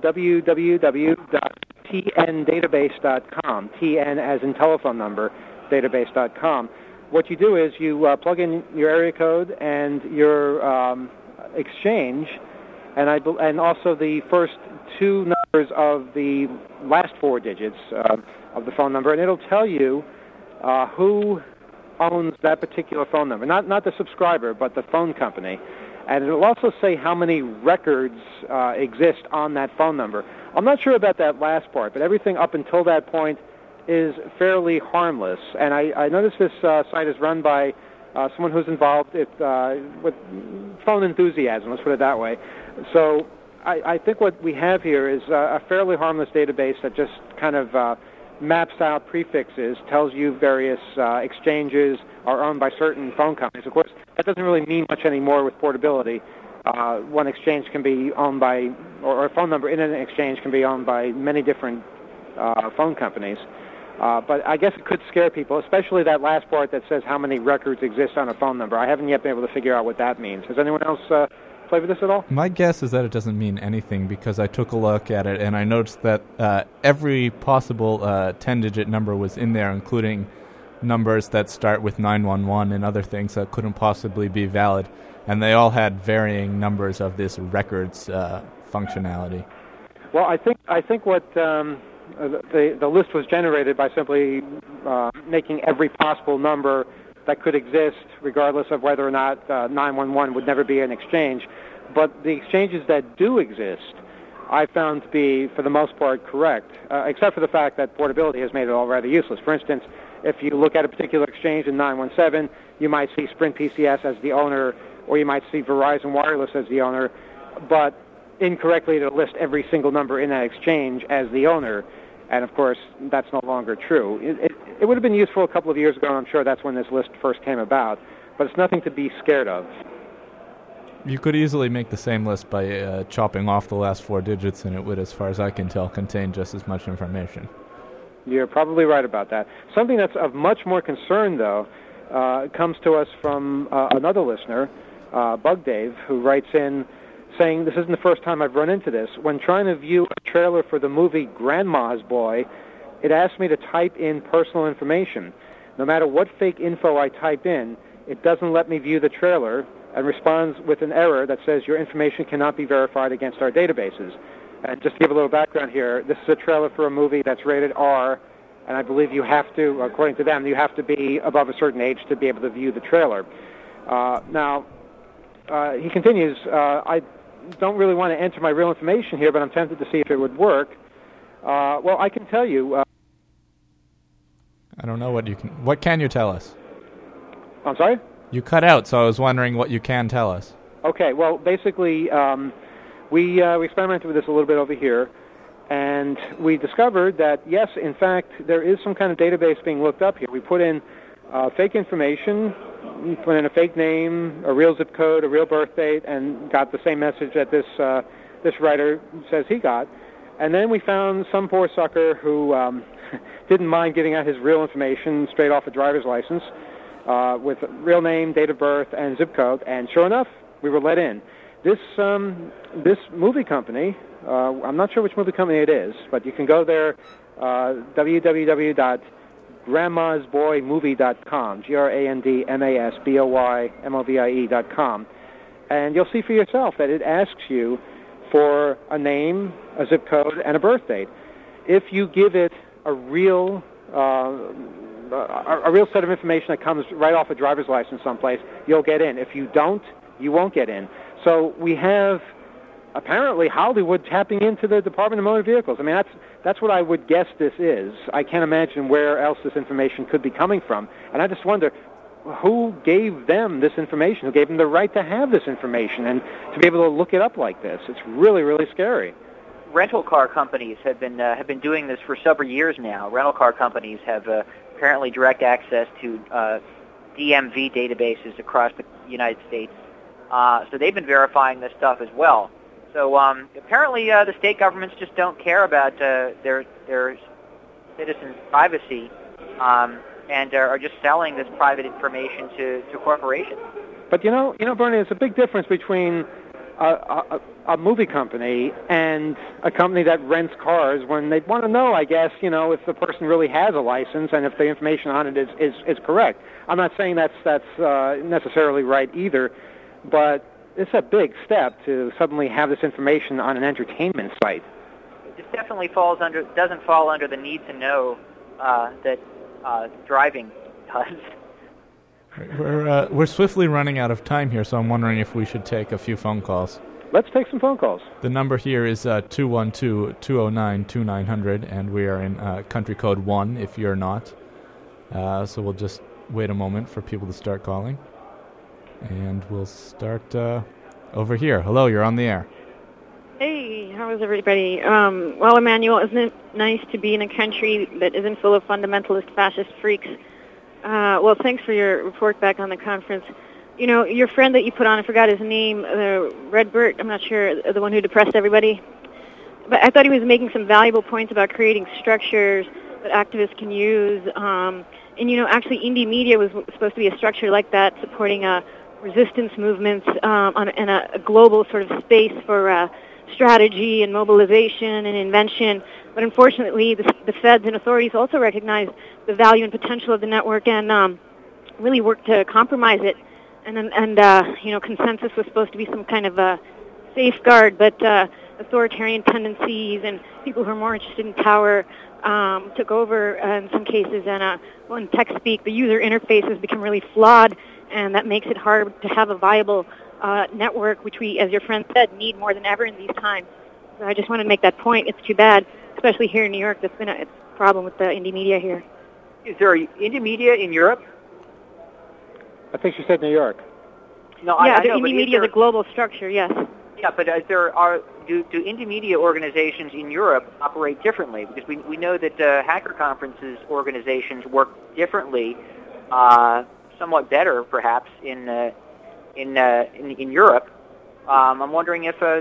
www.tndatabase.com. TN as in telephone number, database.com. What you do is you plug in your area code and your exchange, and also the first two numbers of the last four digits of the phone number, and it'll tell you who owns that particular phone number. Not the subscriber, but the phone company. And it'll also say how many records exist on that phone number. I'm not sure about that last part, but everything up until that point is fairly harmless. And I noticed this site is run by someone who's involved with phone enthusiasm, let's put it that way. So I think what we have here is a fairly harmless database that just kind of maps out prefixes, tells you various exchanges are owned by certain phone companies. Of course, that doesn't really mean much anymore with portability. One exchange can be owned by, or a phone number in an exchange can be owned by many different phone companies. But I guess it could scare people, especially that last part that says how many records exist on a phone number. I haven't yet been able to figure out what that means. Has anyone else play with this at all? My guess is that it doesn't mean anything because I took a look at it and I noticed that every possible 10-digit number was in there, including numbers that start with 911 and other things that couldn't possibly be valid. And they all had varying numbers of this records functionality. Well, I think what the list was generated by simply making every possible number that could exist, regardless of whether or not 911 would never be an exchange. But the exchanges that do exist, I found to be, for the most part, correct, except for the fact that portability has made it all rather useless. For instance, if you look at a particular exchange in 917, you might see Sprint PCS as the owner, or you might see Verizon Wireless as the owner, but incorrectly it'll list every single number in that exchange as the owner. And, of course, that's no longer true. It would have been useful a couple of years ago, and I'm sure that's when this list first came about. But it's nothing to be scared of. You could easily make the same list by chopping off the last four digits, and it would, as far as I can tell, contain just as much information. You're probably right about that. Something that's of much more concern, though, comes to us from another listener, Bug Dave, who writes in saying, this isn't the first time I've run into this. When trying to view a trailer for the movie Grandma's Boy, it asks me to type in personal information. No matter what fake info I type in, it doesn't let me view the trailer and responds with an error that says your information cannot be verified against our databases. And just to give a little background here, this is a trailer for a movie that's rated R, and I believe you have to, according to them, you have to be above a certain age to be able to view the trailer. Now, he continues, I don't really want to enter my real information here, but I'm tempted to see if it would work. Well, I can tell you. I don't know what can you tell us? I'm sorry? You cut out, so I was wondering what you can tell us. Okay, well, basically, we experimented with this a little bit over here, and we discovered that, yes, in fact, there is some kind of database being looked up here. We put in fake information, we put in a fake name, a real zip code, a real birth date, and got the same message that this writer says he got. And then we found some poor sucker who didn't mind giving out his real information straight off a driver's license with real name, date of birth, and zip code. And sure enough, we were let in. This movie company, I'm not sure which movie company it is, but you can go there, www.grandmasboymovie.com, grandmasboymovie.com, and you'll see for yourself that it asks you for a name, a zip code, and a birth date. If you give it a real set of information that comes right off a driver's license someplace, you'll get in. If you don't, you won't get in. So we have apparently Hollywood tapping into the Department of Motor Vehicles. I mean, that's what I would guess this is. I can't imagine where else this information could be coming from. And I just wonder, who gave them this information? Who gave them the right to have this information and to be able to look it up like this? It's really, really scary. Rental car companies have been doing this for several years now. Rental car companies have apparently direct access to DMV databases across the United States. So they've been verifying this stuff as well. So apparently the state governments just don't care about their citizens' privacy and are just selling this private information to corporations. But you know, Bernie, there's a big difference between a movie company and a company that rents cars when they want to know, I guess, if the person really has a license and if the information on it is correct. I'm not saying that's necessarily right either, but it's a big step to suddenly have this information on an entertainment site. This definitely doesn't fall under the need to know that driving does. We're swiftly running out of time here, so I'm wondering if we should take a few phone calls. Let's take some phone calls. The number here is 212-209-2900, and we are in country code 1 if you're not. So we'll just wait a moment for people to start calling. And we'll start over here. Hello, you're on the air. Hey, how is everybody? Well, Emmanuel, isn't it nice to be in a country that isn't full of fundamentalist fascist freaks? Well, thanks for your report back on the conference. Your friend that you put on, I forgot his name, Red Bert, I'm not sure, the one who depressed everybody. But I thought he was making some valuable points about creating structures that activists can use. And, actually Indymedia was supposed to be a structure like that, supporting resistance movements in a global sort of space for strategy and mobilization and invention. But unfortunately, the feds and authorities also recognize the value and potential of the network and really work to compromise it. And consensus was supposed to be some kind of a safeguard, but authoritarian tendencies and people who are more interested in power took over in some cases. And in tech speak, the user interface has become really flawed, and that makes it hard to have a viable network, which we, as your friend said, need more than ever in these times. So I just want to make that point. It's too bad, especially here in New York. That's been a problem with the Indymedia here. Is there Indymedia in Europe? I think she said New York. No, yeah, I the know, Indymedia is a global structure, yes. Yeah, but do Indymedia organizations in Europe operate differently? Because we know that hacker conferences organizations work differently, somewhat better perhaps in Europe. I'm wondering if the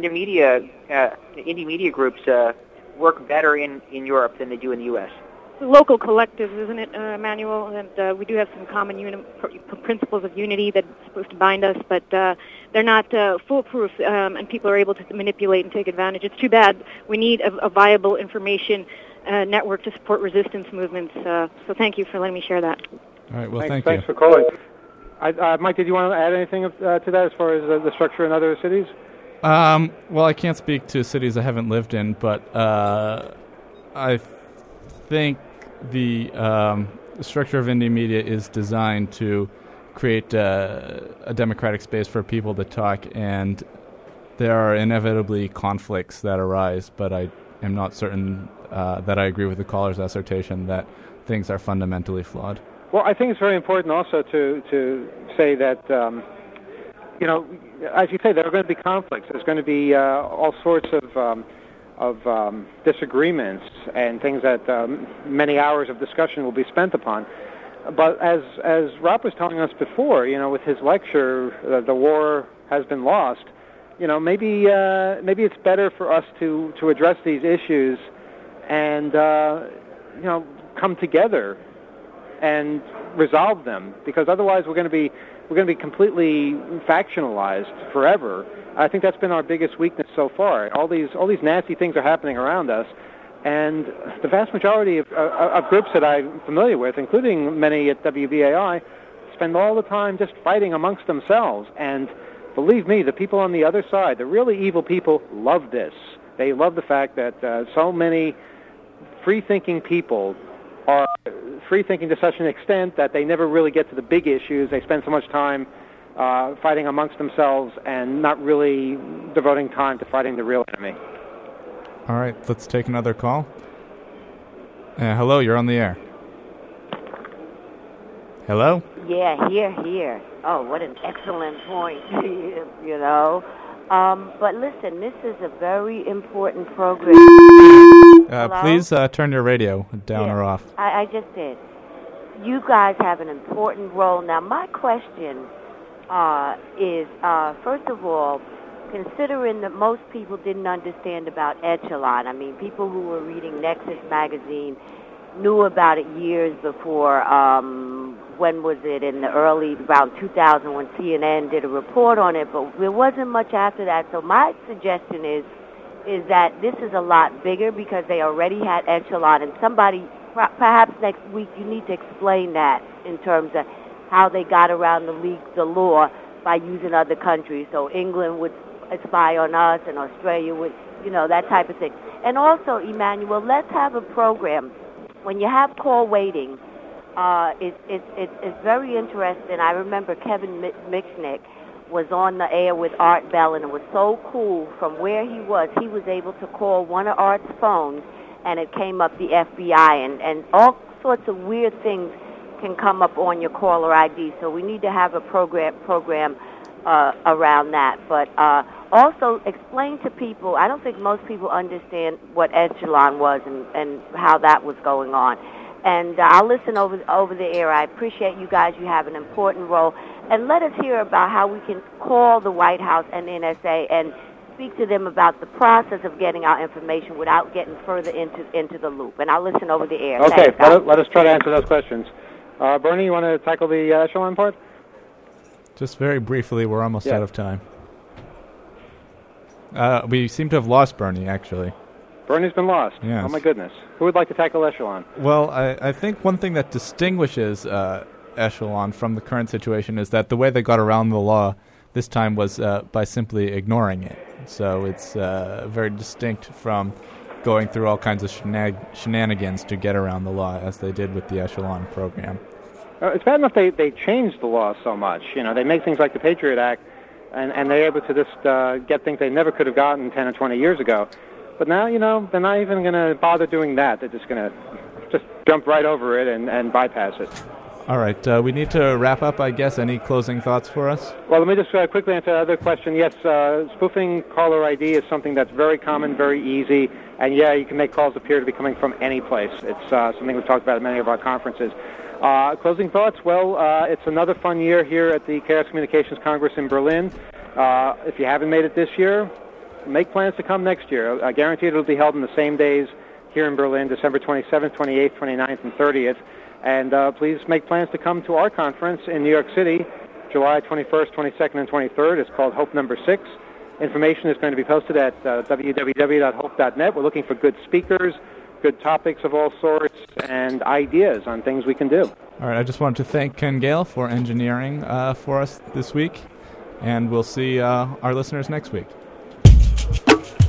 Indymedia groups work better in Europe than they do in the U.S. Local collectives, isn't it, Emmanuel? And we do have some common principles of unity that's supposed to bind us, but they're not foolproof, and people are able to manipulate and take advantage. It's too bad. We need a viable information network to support resistance movements. So thank you for letting me share that. All right, well, thanks thank you. for calling. Mike, did you want to add anything to that as far as the structure in other cities? Well, I can't speak to cities I haven't lived in, but I think the structure of Indymedia is designed to create a democratic space for people to talk, and there are inevitably conflicts that arise, but I am not certain that I agree with the caller's assertion that things are fundamentally flawed. Well, I think it's very important also to say that, as you say, there are going to be conflicts. There's going to be all sorts of disagreements and things that many hours of discussion will be spent upon. But as Rob was telling us before, with his lecture, the war has been lost. Maybe it's better for us to address these issues and come together and resolve them, because otherwise we're going to be completely factionalized forever. I think that's been our biggest weakness so far. All these nasty things are happening around us, and the vast majority of groups that I'm familiar with, including many at WBAI, spend all the time just fighting amongst themselves. And believe me, the people on the other side, the really evil people, love this. They love the fact that so many free-thinking people are free-thinking to such an extent that they never really get to the big issues. They spend so much time fighting amongst themselves and not really devoting time to fighting the real enemy. All right, let's take another call. Hello, you're on the air. Hello? Yeah, here. Oh, what an excellent point, you know. But listen, this is a very important program. Please turn your radio down or off. I just did. You guys have an important role. Now, my question is, first of all, considering that most people didn't understand about Echelon, I mean, people who were reading Nexus magazine knew about it years before, when was it, in the around 2000 when CNN did a report on it, but there wasn't much after that. So my suggestion is that this is a lot bigger because they already had Echelon, and somebody, perhaps next week, you need to explain that in terms of how they got around the law by using other countries. So England would spy on us and Australia would, you know, that type of thing. And also, Emmanuel, let's have a program. When you have call waiting, it's very interesting. I remember Kevin Mitchnick was on the air with Art Bell, and it was so cool. From where he was able to call one of Art's phones, and it came up the FBI, and all sorts of weird things can come up on your caller ID. So we need to have a program around that. But also explain to people, I don't think most people understand what Echelon was and how that was going on. And I'll listen over the air. I appreciate you guys. You have an important role. And let us hear about how we can call the White House and NSA and speak to them about the process of getting our information without getting further into the loop. And I'll listen over the air. Okay, Thanks, let us try to answer those questions. Bernie, you want to tackle the Echelon part? Just very briefly, we're almost out of time. We seem to have lost Bernie, actually. Bernie's been lost. Yes. Oh, my goodness. Who would like to tackle Echelon? Well, I think one thing that distinguishes Echelon from the current situation is that the way they got around the law this time was by simply ignoring it. So it's very distinct from going through all kinds of shenanigans to get around the law, as they did with the Echelon program. It's bad enough they changed the law so much. You know, they make things like the Patriot Act, and they're able to just get things they never could have gotten 10 or 20 years ago. But now, you know, they're not even going to bother doing that. They're just going to just jump right over it and bypass it. All right, we need to wrap up, I guess. Any closing thoughts for us? Well, let me just quickly answer the other question. Yes, spoofing caller ID is something that's very common, very easy, and yeah, you can make calls appear to be coming from any place. It's something we've talked about at many of our conferences. Closing thoughts, well, it's another fun year here at the Chaos Communications Congress in Berlin. If you haven't made it this year, make plans to come next year. I guarantee it'll be held on the same days here in Berlin, December 27th, 28th, 29th, and 30th. And please make plans to come to our conference in New York City, July 21st, 22nd, and 23rd. It's called Hope Number 6. Information is going to be posted at www.hope.net. We're looking for good speakers, good topics of all sorts, and ideas on things we can do. All right, I just wanted to thank Ken Gale for engineering for us this week, and we'll see our listeners next week.